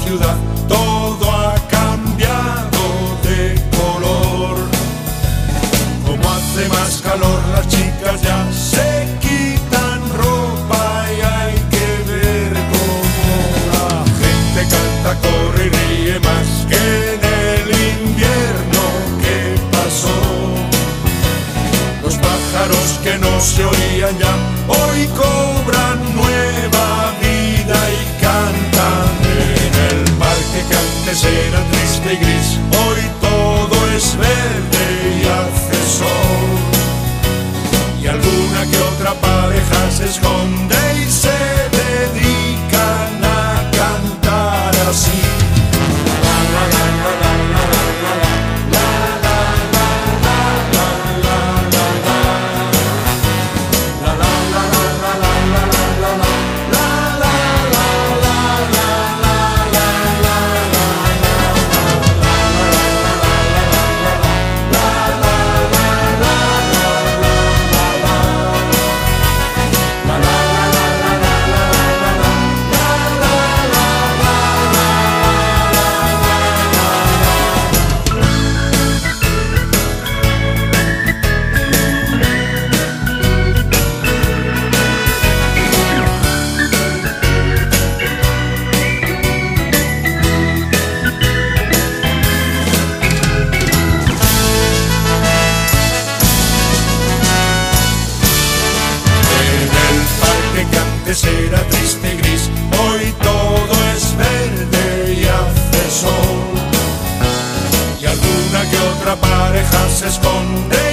ciudad todo ha cambiado de color. Como hace más calor, las chicas ya se quitan ropa y hay que ver cómo la gente canta, corre y ríe más que en el invierno que pasó. Los pájaros que no se oían ya hoy cobran nueva vida y cantan. En el parque que antes era triste y gris, hoy todo es verde y hace sol. Y alguna que otra pareja se esconde y se dedican a cantar así. Era triste y gris, hoy todo es verde y hace sol. Y alguna que otra pareja se esconde